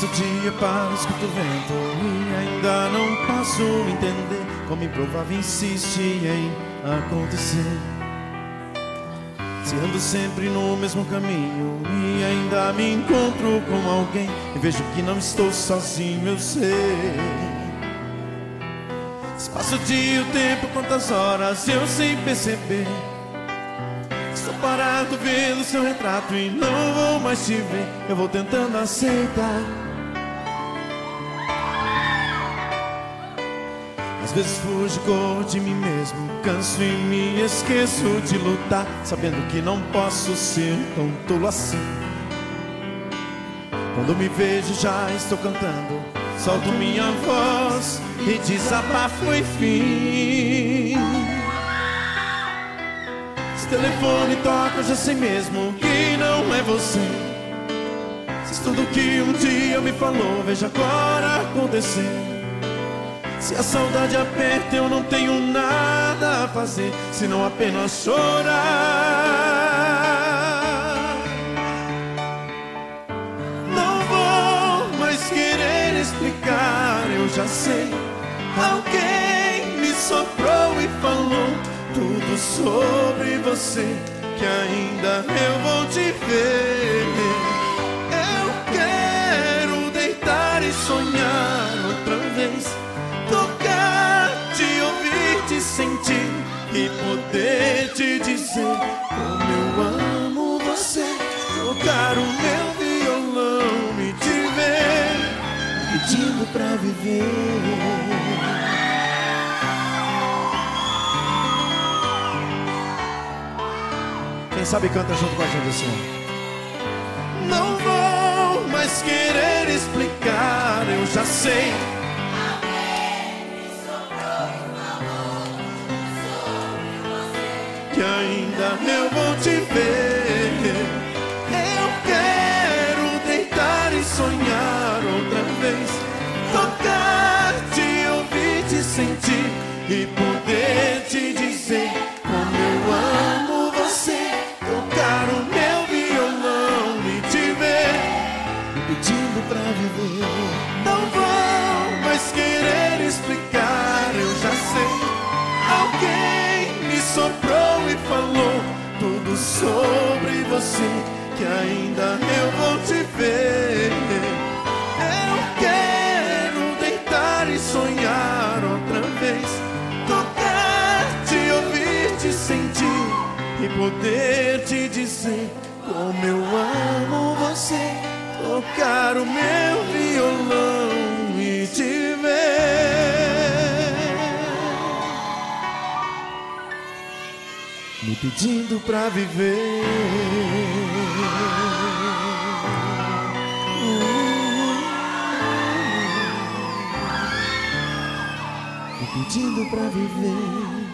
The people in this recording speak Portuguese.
Passo o dia, paro, escuto o vento e ainda não posso entender como improvável insiste em acontecer. Se ando sempre no mesmo caminho e ainda me encontro com alguém e vejo que não estou sozinho, eu sei. Se passa o dia, o tempo, quantas horas eu sem perceber. Estou parado vendo seu retrato e não vou mais te ver. Eu vou tentando aceitar. Às vezes fujo, corro de mim mesmo, canso e me esqueço de lutar, sabendo que não posso ser tão tolo assim. Quando me vejo já estou cantando, solto minha voz e desabafo enfim. Se o telefone toca eu já sei mesmo que não é você. Se tudo que um dia me falou veja agora acontecer. Se a saudade aperta eu não tenho nada a fazer senão apenas chorar. Não vou mais querer explicar, eu já sei. Alguém me soprou e falou tudo sobre você, que ainda eu vou te ver. Eu quero deitar e sonhar outra vez, tocar, te ouvir, te sentir e poder te dizer como eu amo você. Tocar o meu violão e te ver pedindo pra viver. Quem sabe canta junto com a gente assim. Não vou mais querer explicar, eu já sei. Que ainda eu vou te ver. Eu quero deitar e sonhar outra vez, tocar, te ouvir, te sentir e poder te dizer como eu amo você. Tocar o meu violão e te ver me pedindo pra viver. Não vou mais querer explicar, eu já sei. Alguém me soprou e falou tudo sobre você, que ainda eu vou te ver. Eu quero deitar e sonhar outra vez, tocar, te ouvir, te sentir e poder te dizer como eu amo você. Tocar o meu violão e te ver me pedindo pra viver. Me pedindo pra viver.